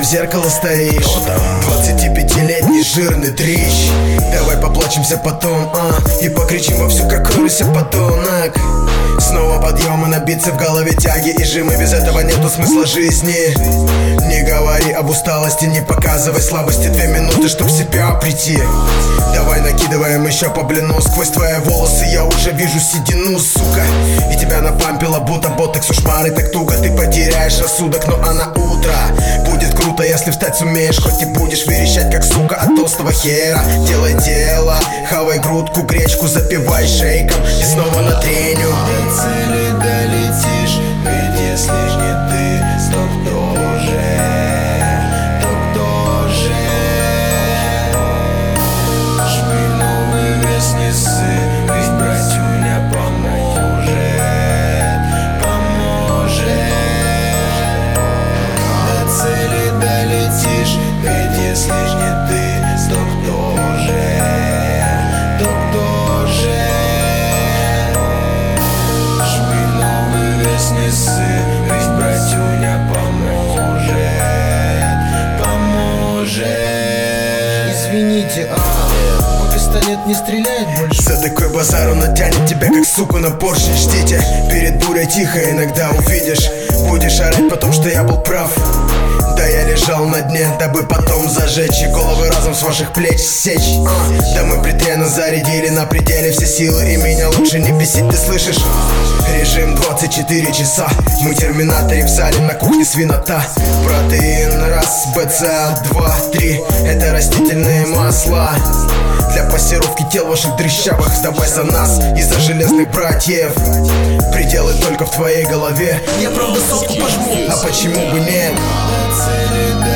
зеркало стоишь. 25-летний жирный дрищ. Давай поплачемся потом, и покричим во всю, как крыся подонок. Снова подъемы, набиться в голове тяги и жимы. Без этого нету смысла жизни. Не говори об усталости, не показывай слабости. 2 минуты, чтоб в себя прийти. Давай накидываем еще по блину. Сквозь твои волосы я уже вижу седину, сука. И тебя напампило, будто ботокс. Ушмары так туго, ты потеряешь рассудок. Но а на утро будет круто, если встать сумеешь. Хоть и будешь верещать, как сука от толстого хера. Делай дело, хавай грудку, гречку, запивай шейком и снова на треню. До цели долетишь, ведь если не ты, то кто же? То кто же? Жми новый вес, не ссы, ведь братюня поможет. До цели долетишь, ведь если не ты, то кто же? То кто же? Не ссы, ведь братюня поможет. Извините, мой пистолет не стреляет больше. За такой базар он натянет тебя, как суку на поршень. Ждите, перед бурей тихо, иногда увидишь. Будешь орать потом, что я был прав. Да я лежал на дне, дабы потом зажечь и головы разом с ваших плеч сечь. Да мы претренно зарядили на пределе все силы, и меня лучше не бесить, ты слышишь? Режим 24 часа. Мы терминаторы в зале, на кухне свинота. Протеин раз, БЦА 2, 3. Это растительные масла для пассировки тел ваших дрыщавых. Сдавай за нас и за железных братьев. Пределы только в твоей голове. Я правда сотку пожму, а почему бы нет? До цели